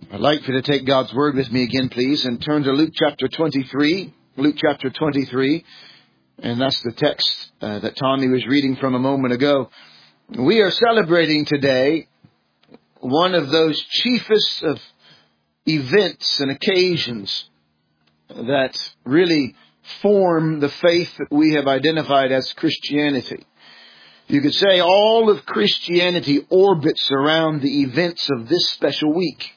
I'd like for you to take God's Word with me again, please, and turn to Luke chapter 23. Luke chapter 23, and that's the text that Tommy was reading from a moment ago. We are celebrating today one of those chiefest of events and occasions that really form the faith that we have identified as Christianity. You could say all of Christianity orbits around the events of this special week.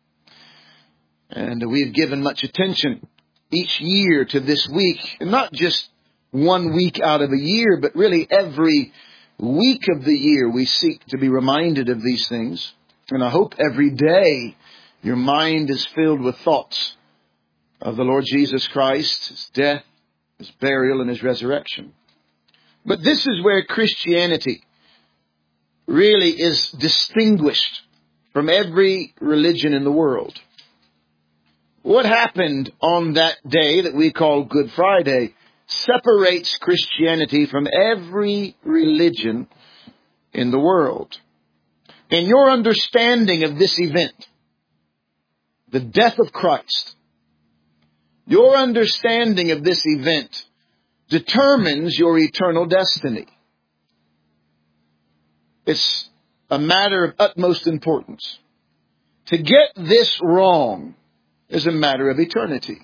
And we have given much attention each year to this week, and not just one week out of a year, but really every week of the year we seek to be reminded of these things. And I hope every day your mind is filled with thoughts of the Lord Jesus Christ, His death, His burial, and His resurrection. But this is where Christianity really is distinguished from every religion in the world. What happened on that day that we call Good Friday separates Christianity from every religion in the world. In your understanding of this event, the death of Christ, your understanding of this event determines your eternal destiny. It's a matter of utmost importance. To get this wrong is a matter of eternity.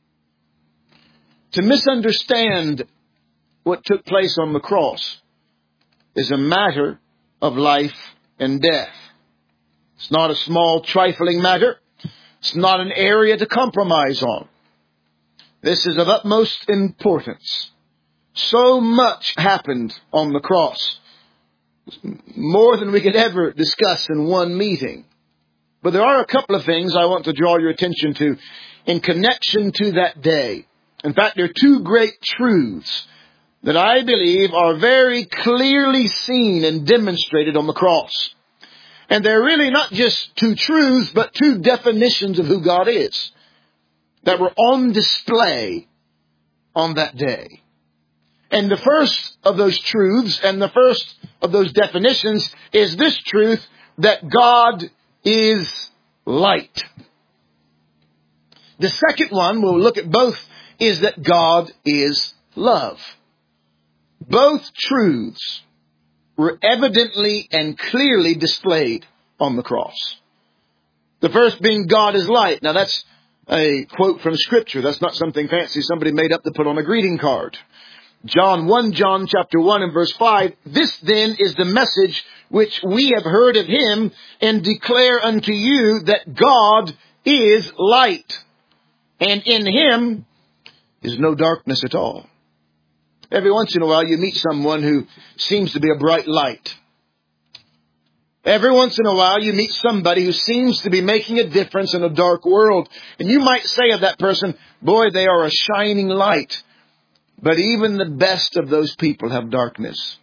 To misunderstand what took place on the cross is a matter of life and death. It's not a small, trifling matter. It's not an area to compromise on. This is of utmost importance. So much happened on the cross. More than we could ever discuss in one meeting. But there are a couple of things I want to draw your attention to in connection to that day. In fact, there are two great truths that I believe are very clearly seen and demonstrated on the cross. And they're really not just two truths, but two definitions of who God is that were on display on that day. And the first of those truths and the first of those definitions is this truth that God is light. The second one, we'll look at both, is that God is love. Both truths were evidently and clearly displayed on the cross. The first being God is light. Now that's a quote from Scripture. That's not something fancy somebody made up to put on a greeting card. John chapter 1 and verse 5, this then is the message which we have heard of Him and declare unto you that God is light, and in Him is no darkness at all. Every once in a while you meet someone who seems to be a bright light. Every once in a while you meet somebody who seems to be making a difference in a dark world. And you might say of that person, boy, they are a shining light. But even the best of those people have darkness.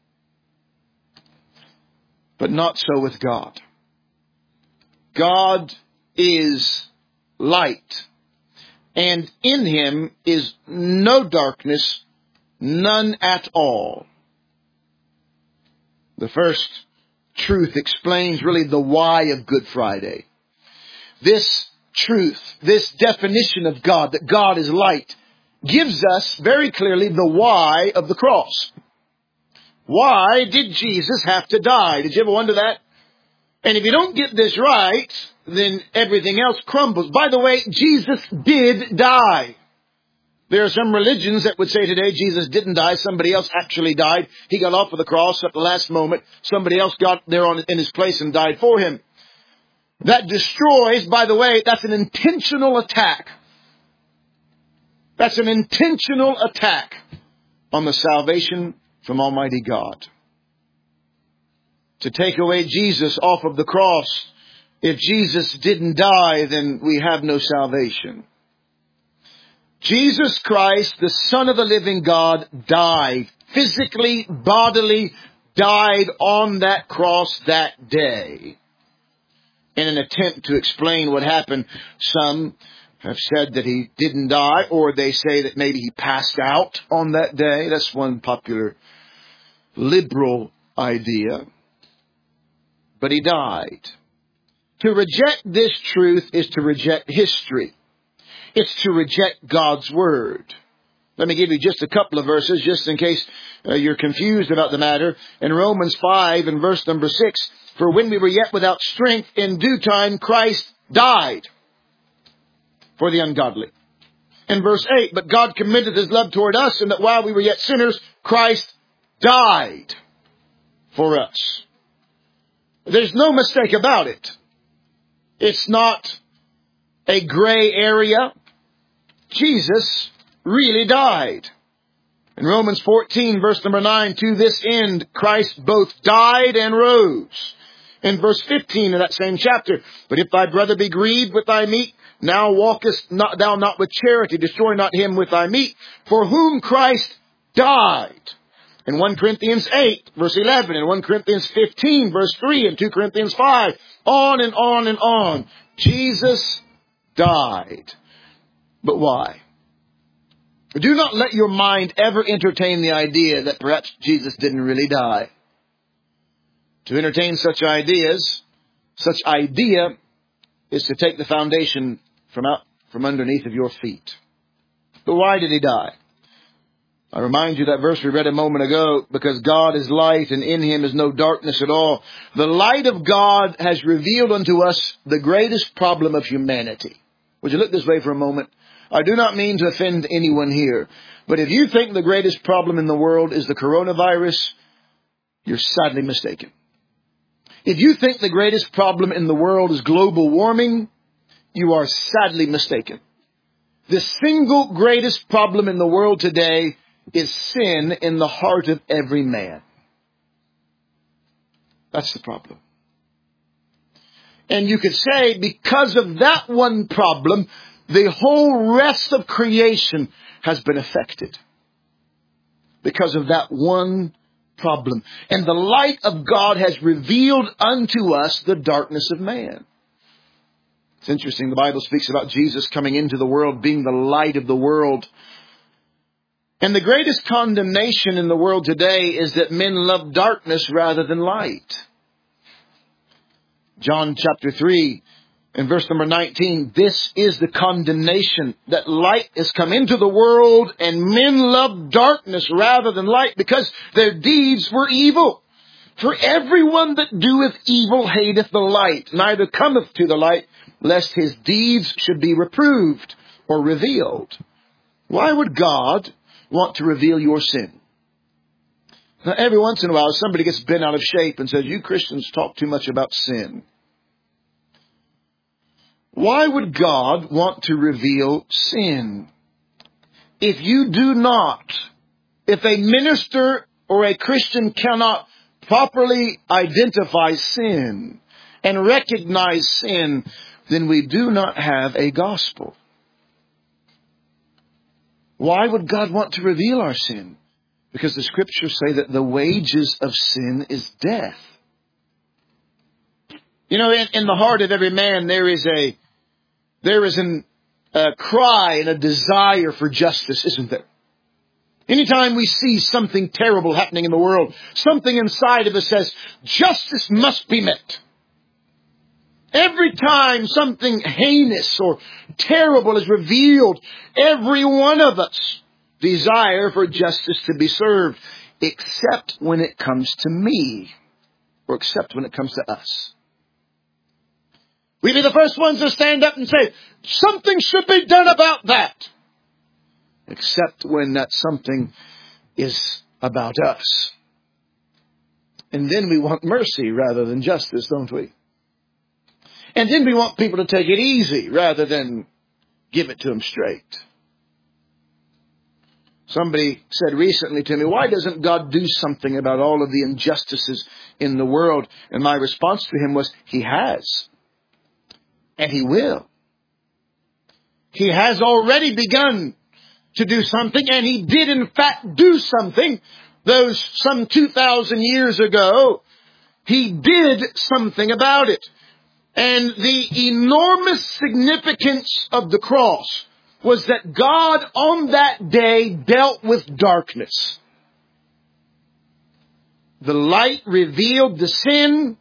But not so with God. God is light. And in Him is no darkness, none at all. The first truth explains really the why of Good Friday. This truth, this definition of God, that God is light, gives us very clearly the why of the cross. Why did Jesus have to die? Did you ever wonder that? And if you don't get this right, then everything else crumbles. By the way, Jesus did die. There are some religions that would say today Jesus didn't die. Somebody else actually died. He got off of the cross at the last moment. Somebody else got there in his place and died for Him. That destroys, by the way, that's an intentional attack. That's an intentional attack on the salvation from Almighty God. To take away Jesus off of the cross, if Jesus didn't die, then we have no salvation. Jesus Christ, the Son of the living God, died. Physically, bodily, died on that cross that day. In an attempt to explain what happened, some have said that He didn't die, or they say that maybe He passed out on that day. That's one popular liberal idea. But He died. To reject this truth is to reject history. It's to reject God's Word. Let me give you just a couple of verses, just in case you're confused about the matter. In Romans 5 and verse number 6, for when we were yet without strength, in due time Christ died for the ungodly. In verse 8, but God commended His love toward us, and that while we were yet sinners, Christ died for us. There's no mistake about it. It's not a gray area. Jesus really died. In Romans 14, verse number 9, to this end Christ both died and rose. In verse 15 of that same chapter, but if thy brother be grieved with thy meat, now walkest thou not with charity, destroy not him with thy meat, for whom Christ died. In 1 Corinthians 8, verse 11, in 1 Corinthians 15, verse 3, and 2 Corinthians 5, on and on and on. Jesus died. But why? Do not let your mind ever entertain the idea that perhaps Jesus didn't really die. To entertain such idea is to take the foundation from underneath of your feet. But why did He die? I remind you that verse we read a moment ago, because God is light and in Him is no darkness at all. The light of God has revealed unto us the greatest problem of humanity. Would you look this way for a moment? I do not mean to offend anyone here, but if you think the greatest problem in the world is the coronavirus, you're sadly mistaken. If you think the greatest problem in the world is global warming, you are sadly mistaken. The single greatest problem in the world today is sin in the heart of every man. That's the problem. And you could say, because of that one problem, the whole rest of creation has been affected. Because of that one problem. And the light of God has revealed unto us the darkness of man. It's interesting, the Bible speaks about Jesus coming into the world, being the light of the world. And the greatest condemnation in the world today is that men love darkness rather than light. John chapter 3 and verse number 19, this is the condemnation, that light has come into the world and men love darkness rather than light because their deeds were evil. For everyone that doeth evil hateth the light, neither cometh to the light, lest his deeds should be reproved or revealed. Why would God want to reveal your sin? Now, every once in a while, somebody gets bent out of shape and says, you Christians talk too much about sin. Why would God want to reveal sin? If a minister or a Christian cannot properly identify sin and recognize sin, then we do not have a gospel. Why would God want to reveal our sin? Because the Scriptures say that the wages of sin is death. You know, in the heart of every man there is a cry and a desire for justice, isn't there? Anytime we see something terrible happening in the world, something inside of us says, justice must be met. Every time something heinous or terrible is revealed, every one of us desire for justice to be served, except when it comes to me, or except when it comes to us. We'd be the first ones to stand up and say, something should be done about that. Except when that something is about us. And then we want mercy rather than justice, don't we? And then we want people to take it easy rather than give it to them straight. Somebody said recently to me, why doesn't God do something about all of the injustices in the world? And my response to him was, He has. And He will. He has already begun to do something, and He did in fact do something. Those some 2,000 years ago, He did something about it. And the enormous significance of the cross was that God on that day dealt with darkness. The light revealed the sin,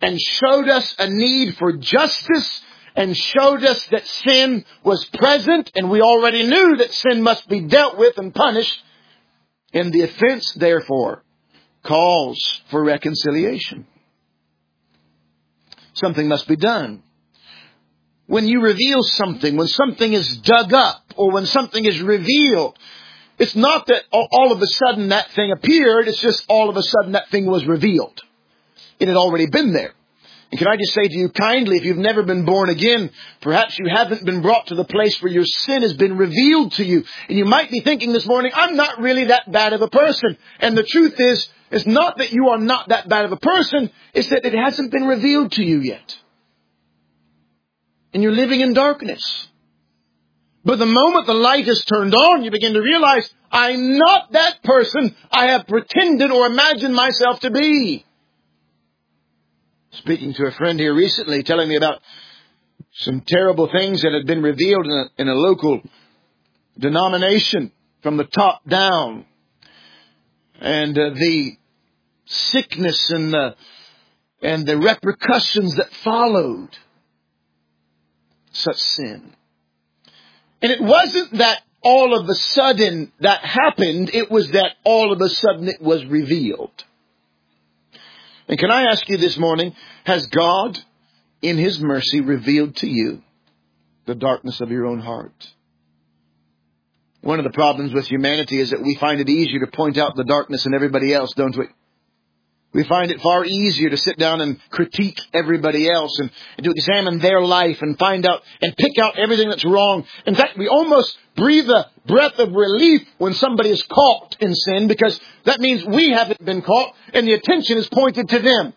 and showed us a need for justice and showed us that sin was present, and we already knew that sin must be dealt with and punished. And the offense, therefore, calls for reconciliation. Something must be done. When you reveal something, when something is dug up, or when something is revealed, it's not that all of a sudden that thing appeared, it's just all of a sudden that thing was revealed. It had already been there. And can I just say to you kindly, if you've never been born again, perhaps you haven't been brought to the place where your sin has been revealed to you. And you might be thinking this morning, I'm not really that bad of a person. And the truth is, it's not that you are not that bad of a person, it's that it hasn't been revealed to you yet. And you're living in darkness. But the moment the light is turned on, you begin to realize, I'm not that person I have pretended or imagined myself to be. Speaking to a friend here recently, telling me about some terrible things that had been revealed in a local denomination from the top down. And the sickness and the repercussions that followed such sin. And it wasn't that all of a sudden that happened, it was that all of a sudden it was revealed. And can I ask you this morning, has God, in His mercy, revealed to you the darkness of your own heart? One of the problems with humanity is that we find it easier to point out the darkness in everybody else, don't we? We find it far easier to sit down and critique everybody else and to examine their life and find out and pick out everything that's wrong. In fact, we almost breathe a breath of relief when somebody is caught in sin, because that means we haven't been caught and the attention is pointed to them.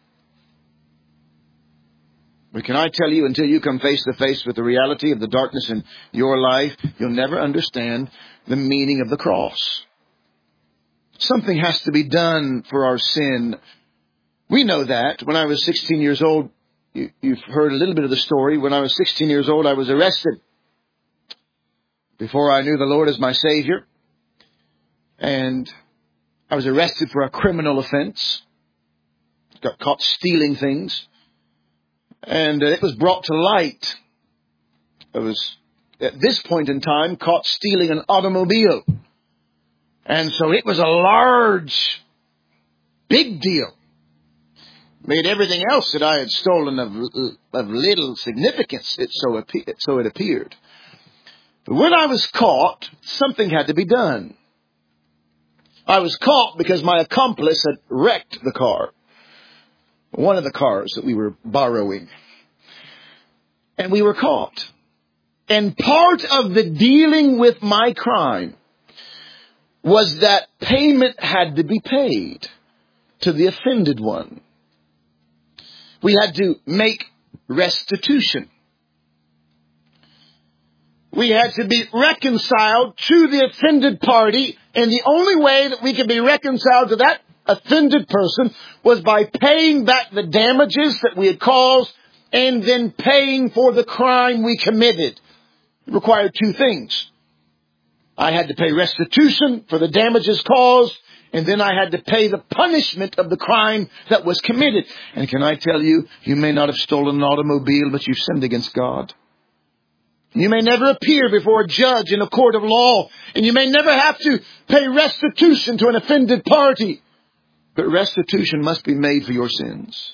But can I tell you, until you come face to face with the reality of the darkness in your life, you'll never understand the meaning of the cross. Something has to be done for our sin. We know that. When I was 16 years old, you've heard a little bit of the story. When I was 16 years old, I was arrested. Before I knew the Lord as my Savior. And I was arrested for a criminal offense. Got caught stealing things. And it was brought to light. I was, at this point in time, caught stealing an automobile. And so it was a large, big deal. Made everything else that I had stolen of little significance, so it appeared. But when I was caught, something had to be done. I was caught because my accomplice had wrecked the car. One of the cars that we were borrowing. And we were caught. And part of the dealing with my crime was that payment had to be paid to the offended one. We had to make restitution. We had to be reconciled to the offended party, and the only way that we could be reconciled to that offended person was by paying back the damages that we had caused and then paying for the crime we committed. It required two things. I had to pay restitution for the damages caused, and then I had to pay the punishment of the crime that was committed. And can I tell you, you may not have stolen an automobile, but you've sinned against God. You may never appear before a judge in a court of law, and you may never have to pay restitution to an offended party. But restitution must be made for your sins.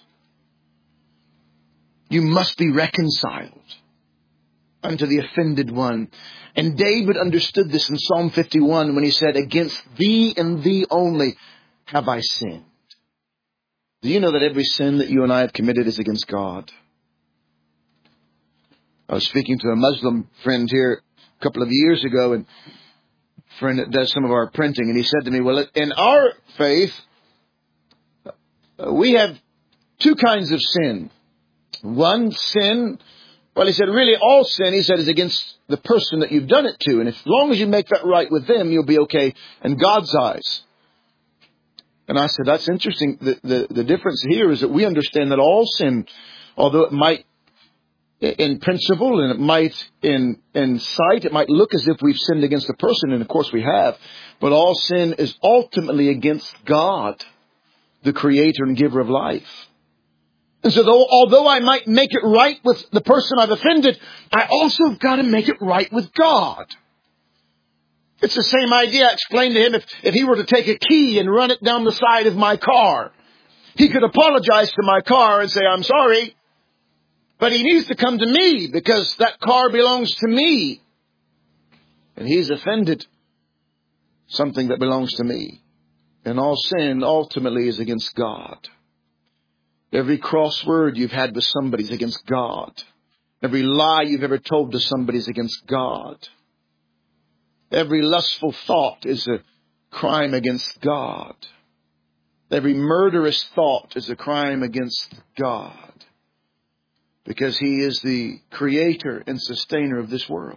You must be reconciled unto the offended one. And David understood this in Psalm 51 when he said, against thee and thee only have I sinned. Do you know that every sin that you and I have committed is against God? I was speaking to a Muslim friend here a couple of years ago, and a friend that does some of our printing, and he said to me, well, in our faith, we have two kinds of sin. One sin, well, he said, really all sin, he said, is against the person that you've done it to. And as long as you make that right with them, you'll be okay in God's eyes. And I said, that's interesting. The difference here is that we understand that all sin, although it might in principle and it might in sight, it might look as if we've sinned against a person. And of course we have. But all sin is ultimately against God, the creator and giver of life. And so although I might make it right with the person I've offended, I also have got to make it right with God. It's the same idea I explained to him if he were to take a key and run it down the side of my car. He could apologize to my car and say, I'm sorry, but he needs to come to me because that car belongs to me. And he's offended something that belongs to me. And all sin ultimately is against God. Every crossword you've had with somebody is against God. Every lie you've ever told to somebody is against God. Every lustful thought is a crime against God. Every murderous thought is a crime against God. Because He is the creator and sustainer of this world.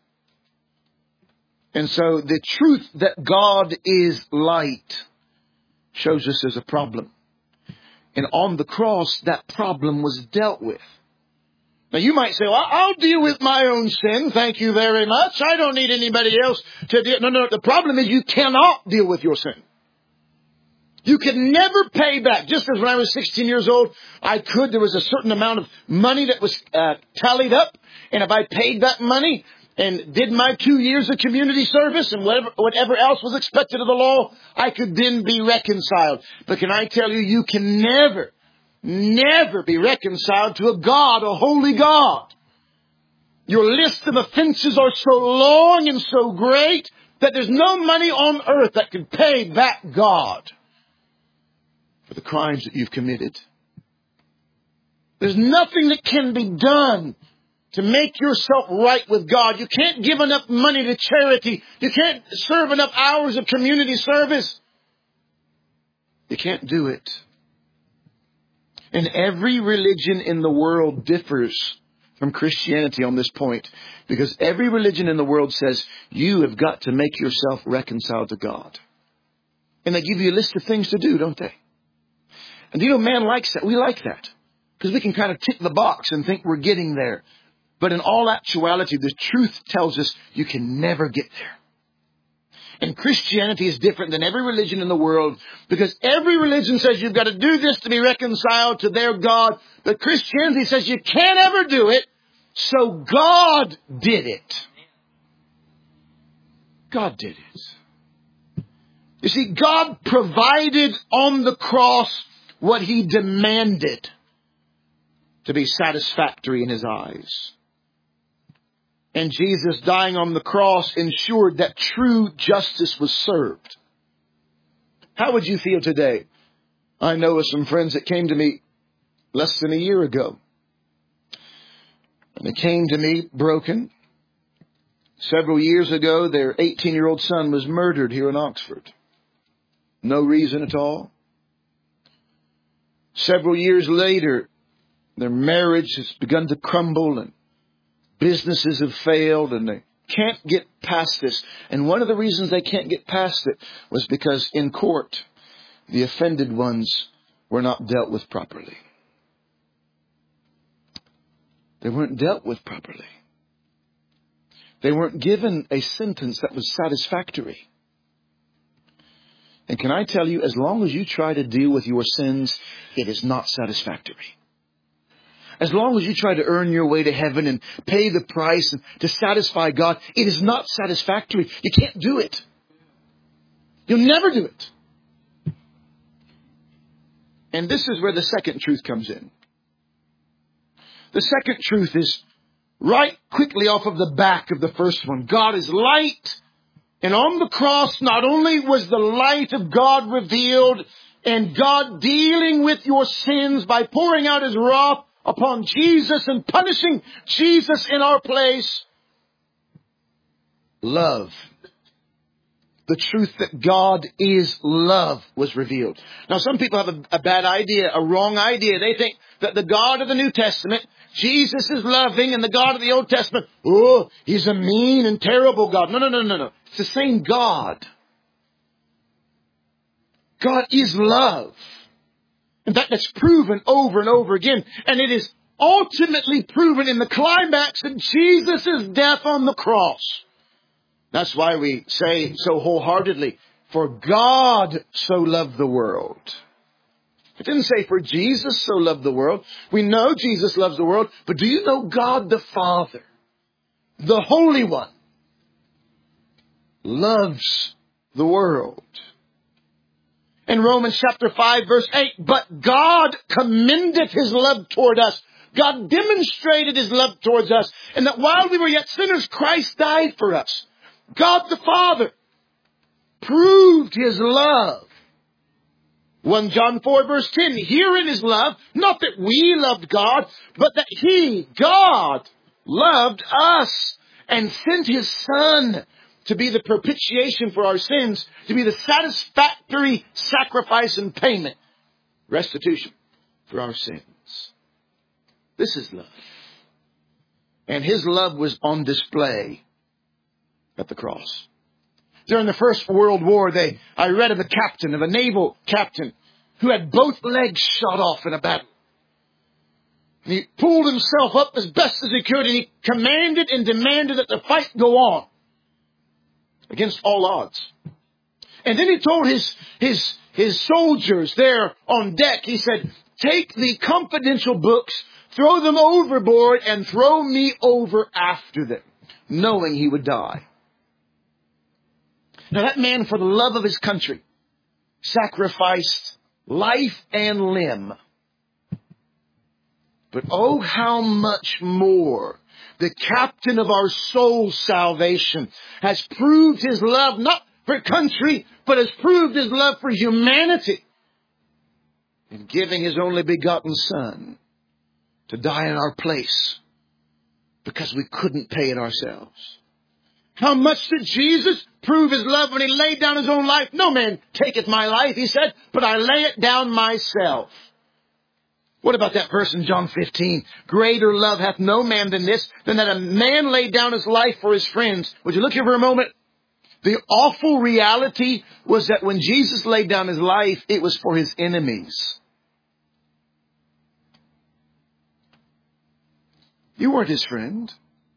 And so the truth that God is light shows us there's a problem. And on the cross, that problem was dealt with. Now you might say, well, I'll deal with my own sin. Thank you very much. I don't need anybody else to deal. No. The problem is you cannot deal with your sin. You can never pay back. Just as when I was 16 years old, there was a certain amount of money that was tallied up. And if I paid that money and did my 2 years of community service and whatever else was expected of the law, I could then be reconciled. But can I tell you, you can never be reconciled to a God, a holy God. Your list of offenses are so long and so great that there's no money on earth that can pay back God for the crimes that you've committed. There's nothing that can be done to make yourself right with God. You can't give enough money to charity. You can't serve enough hours of community service. You can't do it. And every religion in the world differs from Christianity on this point. Because every religion in the world says you have got to make yourself reconciled to God. And they give you a list of things to do, don't they? And you know, man likes that. We like that. Because we can kind of tick the box and think we're getting there. But in all actuality, the truth tells us you can never get there. And Christianity is different than every religion in the world because every religion says you've got to do this to be reconciled to their God. But Christianity says you can't ever do it, so God did it. God did it. You see, God provided on the cross what He demanded to be satisfactory in His eyes. And Jesus dying on the cross ensured that true justice was served. How would you feel today? I know of some friends that came to me less than a year ago. And they came to me broken. Several years ago, their 18-year-old son was murdered here in Oxford. No reason at all. Several years later, their marriage has begun to crumble and businesses have failed and they can't get past this. And one of the reasons they can't get past it was because in court, the offended ones were not dealt with properly. They weren't dealt with properly. They weren't given a sentence that was satisfactory. And can I tell you, as long as you try to deal with your sins, it is not satisfactory. As long as you try to earn your way to heaven and pay the price and to satisfy God, it is not satisfactory. You can't do it. You'll never do it. And this is where the second truth comes in. The second truth is right quickly off of the back of the first one. God is light. And on the cross, not only was the light of God revealed and God dealing with your sins by pouring out His wrath upon Jesus and punishing Jesus in our place. Love. The truth that God is love was revealed. Now some people have a bad idea, a wrong idea. They think that the God of the New Testament, Jesus is loving, and the God of the Old Testament, He's a mean and terrible God. No. It's the same God. God is love. In fact, that's proven over and over again. And it is ultimately proven in the climax of Jesus' death on the cross. That's why we say so wholeheartedly, for God so loved the world It didn't say for Jesus so loved the world. We know Jesus loves the world, but do you know God the Father, the Holy One, loves the world? In Romans chapter 5 verse 8, but God commendeth his love toward us. God demonstrated his love towards us, and that while we were yet sinners, Christ died for us. God the Father proved his love. 1 John 4 verse 10, herein is love, not that we loved God, but that he, God, loved us and sent his Son to be the propitiation for our sins, to be the satisfactory sacrifice and payment, restitution for our sins. This is love. And his love was on display at the cross. During the First World War, I read of a naval captain who had both legs shot off in a battle. And he pulled himself up as best as he could, and he commanded and demanded that the fight go on against all odds. And then he told his soldiers there on deck, he said, take the confidential books, throw them overboard, and throw me over after them, knowing he would die. Now that man, for the love of his country, sacrificed life and limb. But oh, how much more the captain of our soul's salvation has proved his love, not for country, but has proved his love for humanity in giving his only begotten Son to die in our place because we couldn't pay it ourselves. How much did Jesus prove his love when he laid down his own life? No man taketh my life, he said, but I lay it down myself. What about that verse in John 15? Greater love hath no man than this, than that a man laid down his life for his friends. Would you look here for a moment? The awful reality was that when Jesus laid down his life, it was for his enemies. You weren't his friend.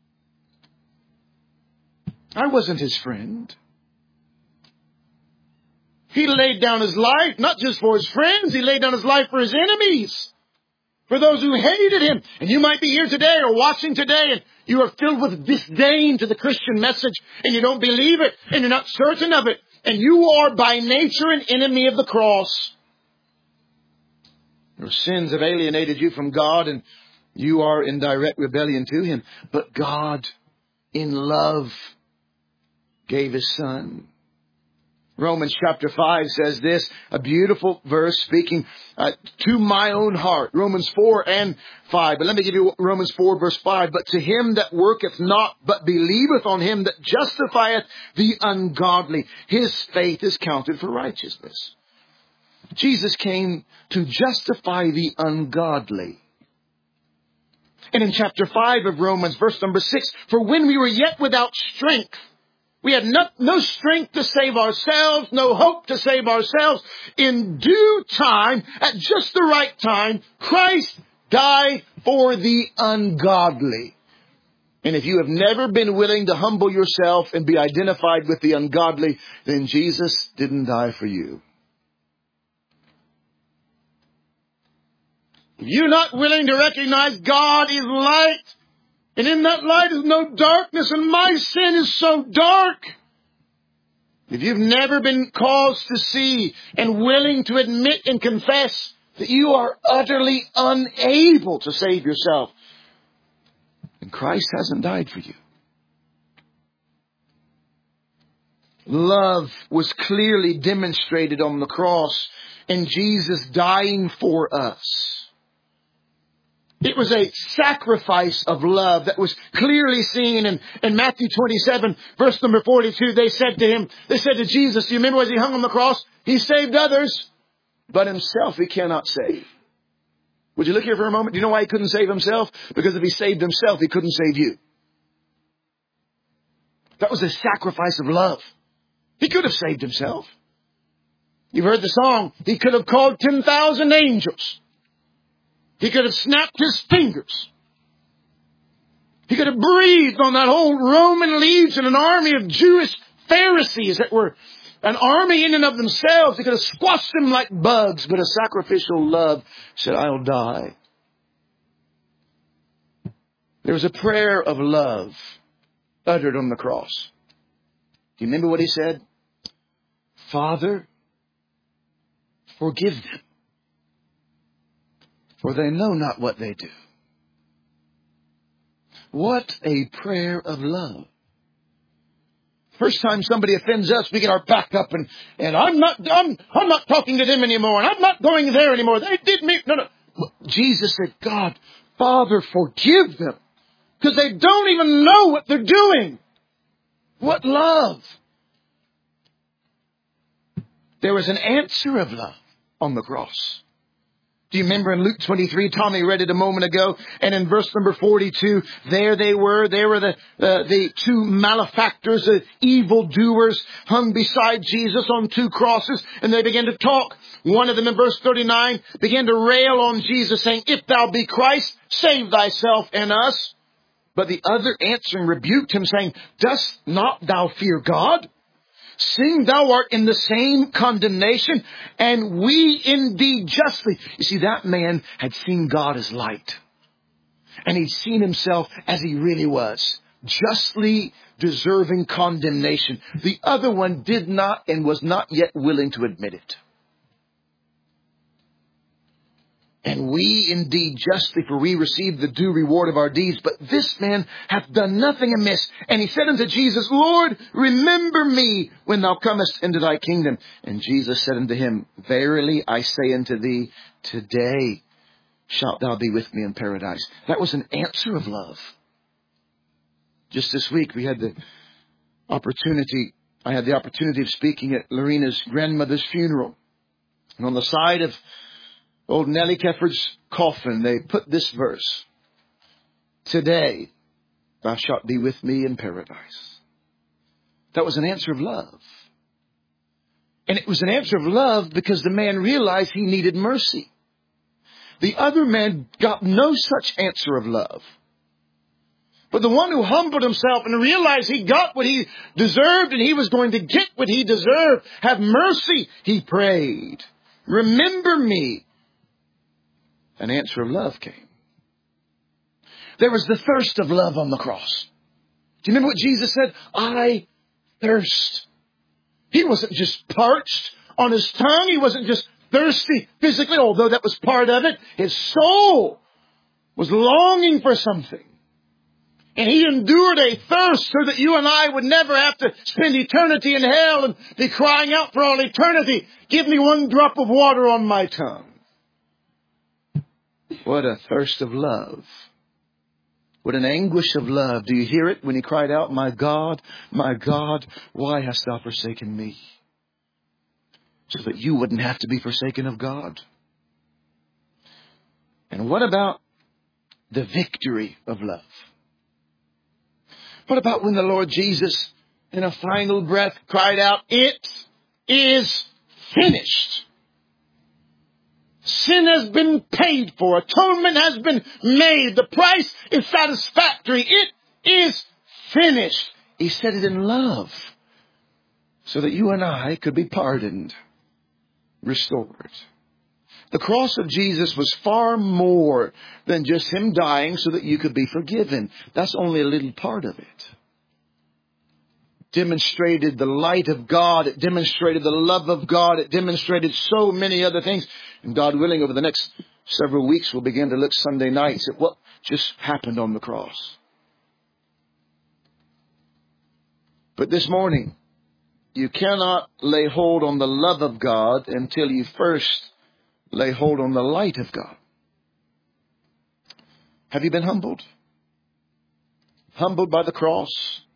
I wasn't his friend. He laid down his life, not just for his friends, he laid down his life for his enemies. For those who hated him. And you might be here today or watching today and you are filled with disdain to the Christian message and you don't believe it and you're not certain of it. And you are by nature an enemy of the cross. Your sins have alienated you from God and you are in direct rebellion to him. But God, in love, gave his Son. Romans chapter 5 says this, a beautiful verse speaking to my own heart. Romans 4 and 5. But let me give you Romans 4 verse 5. But to him that worketh not, but believeth on him that justifieth the ungodly, his faith is counted for righteousness. Jesus came to justify the ungodly. And in chapter 5 of Romans, verse number 6, for when we were yet without strength, we had no strength to save ourselves, no hope to save ourselves. In due time, at just the right time, Christ died for the ungodly. And if you have never been willing to humble yourself and be identified with the ungodly, then Jesus didn't die for you. If you're not willing to recognize God is light, and in that light is no darkness, and my sin is so dark. If you've never been caused to see and willing to admit and confess that you are utterly unable to save yourself, then Christ hasn't died for you. Love was clearly demonstrated on the cross in Jesus dying for us. It was a sacrifice of love that was clearly seen in Matthew 27, verse number 42. They said to Jesus, do you remember as he hung on the cross? He saved others, but himself he cannot save. Would you look here for a moment? Do you know why he couldn't save himself? Because if he saved himself, he couldn't save you. That was a sacrifice of love. He could have saved himself. You've heard the song, he could have called 10,000 angels. He could have snapped his fingers. He could have breathed on that whole Roman legion, an army of Jewish Pharisees that were an army in and of themselves. They could have squashed them like bugs, but a sacrificial love said, I'll die. There was a prayer of love uttered on the cross. Do you remember what he said? Father, forgive them, for they know not what they do. What a prayer of love. First time somebody offends us, we get our back up and I'm not talking to them anymore, and I'm not going there anymore. They did me. No. Jesus said, God, Father, forgive them, because they don't even know what they're doing. What love. There was an answer of love on the cross. Do you remember in Luke 23, Tommy read it a moment ago, and in verse number 42, there they were the two malefactors, the evildoers, hung beside Jesus on two crosses, and they began to talk. One of them in verse 39 began to rail on Jesus, saying, if thou be Christ, save thyself and us. But the other answering rebuked him, saying, dost not thou fear God? Seeing thou art in the same condemnation, and we indeed justly. You see, that man had seen God as light. And he'd seen himself as he really was, justly deserving condemnation. The other one did not and was not yet willing to admit it. And we indeed justly, for we receive the due reward of our deeds. But this man hath done nothing amiss. And he said unto Jesus, Lord, remember me when thou comest into thy kingdom. And Jesus said unto him, verily I say unto thee, today shalt thou be with me in paradise. That was an answer of love. Just this week I had the opportunity of speaking at Lorena's grandmother's funeral. And on the side of old Nellie Kefford's coffin, they put this verse. Today, thou shalt be with me in paradise. That was an answer of love. And it was an answer of love because the man realized he needed mercy. The other man got no such answer of love. But the one who humbled himself and realized he got what he deserved and he was going to get what he deserved, have mercy, he prayed. Remember me. An answer of love came. There was the thirst of love on the cross. Do you remember what Jesus said? I thirst. He wasn't just parched on his tongue. He wasn't just thirsty physically, although that was part of it. His soul was longing for something. And he endured a thirst so that you and I would never have to spend eternity in hell and be crying out for all eternity. Give me one drop of water on my tongue. What a thirst of love. What an anguish of love. Do you hear it when he cried out, my God, why hast thou forsaken me? So that you wouldn't have to be forsaken of God. And what about the victory of love? What about when the Lord Jesus, in a final breath, cried out, it is finished. Sin has been paid for. Atonement has been made. The price is satisfactory. It is finished. He said it in love so that you and I could be pardoned, restored. The cross of Jesus was far more than just him dying so that you could be forgiven. That's only a little part of it. Demonstrated the light of God. It demonstrated the love of God. It demonstrated so many other things. And God willing, over the next several weeks, we'll begin to look Sunday nights at what just happened on the cross. But this morning, you cannot lay hold on the love of God until you first lay hold on the light of God. Have you been humbled? Humbled by the cross?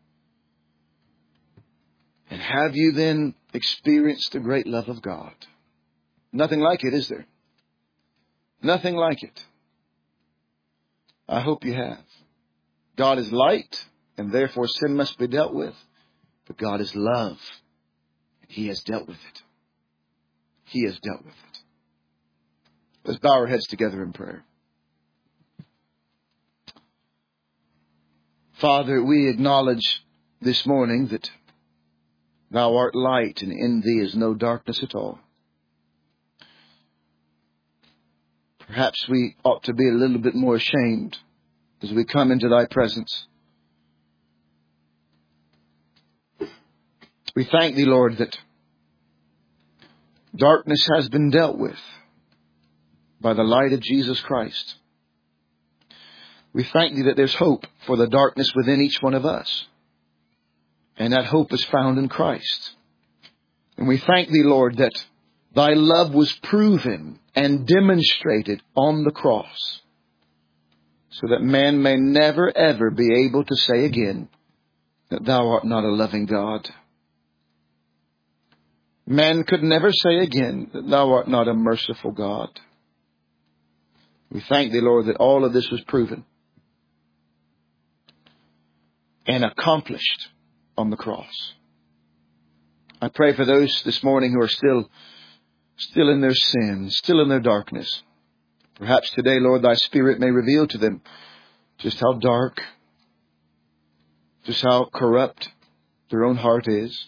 And have you then experienced the great love of God? Nothing like it, is there? Nothing like it. I hope you have. God is light, and therefore sin must be dealt with. But God is love, and he has dealt with it. He has dealt with it. Let's bow our heads together in prayer. Father, we acknowledge this morning that Thou art light, and in Thee is no darkness at all. Perhaps we ought to be a little bit more ashamed as we come into Thy presence. We thank Thee, Lord, that darkness has been dealt with by the light of Jesus Christ. We thank Thee that there's hope for the darkness within each one of us. And that hope is found in Christ. And we thank Thee, Lord, that Thy love was proven and demonstrated on the cross, so that man may never, ever be able to say again that Thou art not a loving God. Man could never say again that Thou art not a merciful God. We thank Thee, Lord, that all of this was proven and accomplished on the cross. I pray for those this morning who are still in their sins, still in their darkness. Perhaps today, Lord, Thy Spirit may reveal to them just how dark, just how corrupt their own heart is.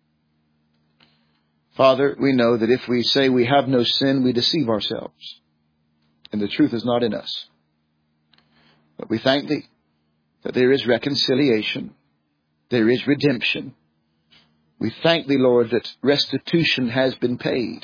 Father, we know that if we say we have no sin, we deceive ourselves, and the truth is not in us. But we thank Thee that there is reconciliation, there is redemption. We thank Thee, Lord, that restitution has been paid.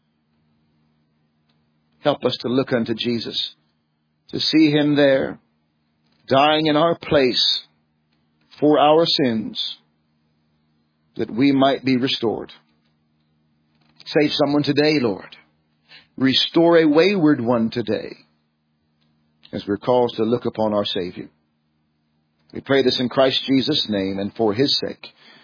Help us to look unto Jesus, to see Him there, dying in our place for our sins, that we might be restored. Save someone today, Lord. Restore a wayward one today, as we're called to look upon our Savior. We pray this in Christ Jesus' name and for His sake.